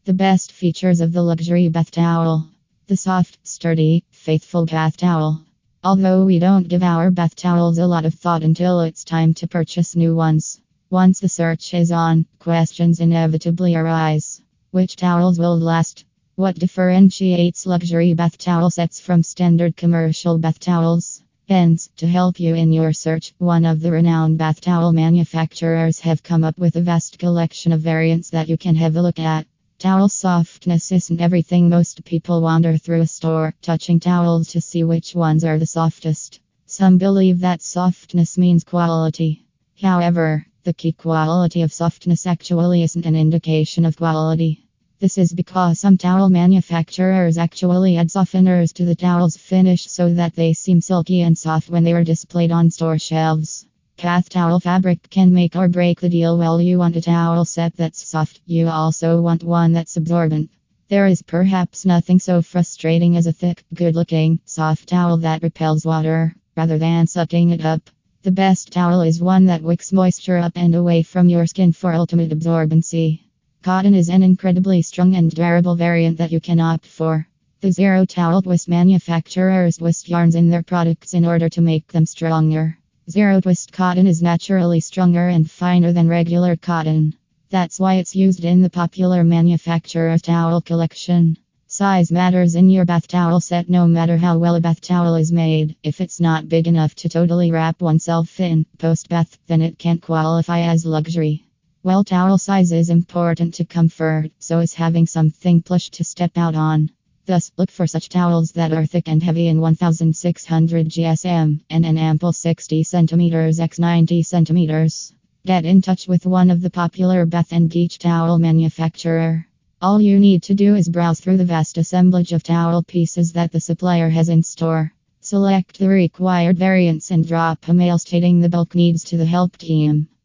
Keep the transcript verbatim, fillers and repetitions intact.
The best features of the luxury bath towel. The soft, sturdy, faithful bath towel. Although we don't give our bath towels a lot of thought until it's time to purchase new ones. Once the search is on, questions inevitably arise. Which towels will last? What differentiates luxury bath towel sets from standard commercial bath towels? Hence, to help you in your search, one of the renowned bath towel manufacturers have come up with a vast collection of variants that you can have a look at. Towel softness isn't everything. Most people wander through a store, touching towels to see which ones are the softest. Some believe that softness means quality. However, the key quality of softness actually isn't an indication of quality. This is because some towel manufacturers actually add softeners to the towel's finish so that they seem silky and soft when they are displayed on store shelves. Bath towel fabric can make or break the deal. While you want a towel set that's soft, you also want one that's absorbent. There is perhaps nothing so frustrating as a thick, good-looking, soft towel that repels water, rather than sucking it up. The best towel is one that wicks moisture up and away from your skin for ultimate absorbency. Cotton is an incredibly strong and durable variant that you can opt for. The Zero Towel Twist manufacturers twist yarns in their products in order to make them stronger. Zero Twist cotton is naturally stronger and finer than regular cotton. That's why it's used in the popular manufacturer towel collection. Size matters in your bath towel set. No matter how well a bath towel is made, if it's not big enough to totally wrap oneself in post-bath, then it can't qualify as luxury. Well, towel size is important to comfort, so is having something plush to step out on. Thus, look for such towels that are thick and heavy in sixteen hundred G S M and an ample sixty centimeters by ninety centimeters. Get in touch with one of the popular bath and beach towel manufacturer. All you need to do is browse through the vast assemblage of towel pieces that the supplier has in store. Select the required variants and drop a mail stating the bulk needs to the help team.